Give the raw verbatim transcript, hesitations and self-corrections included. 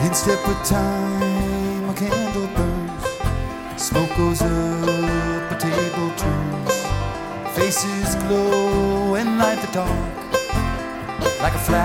In step with time, a candle burns, smoke goes up, a table turns, faces glow and light the dark like a flash.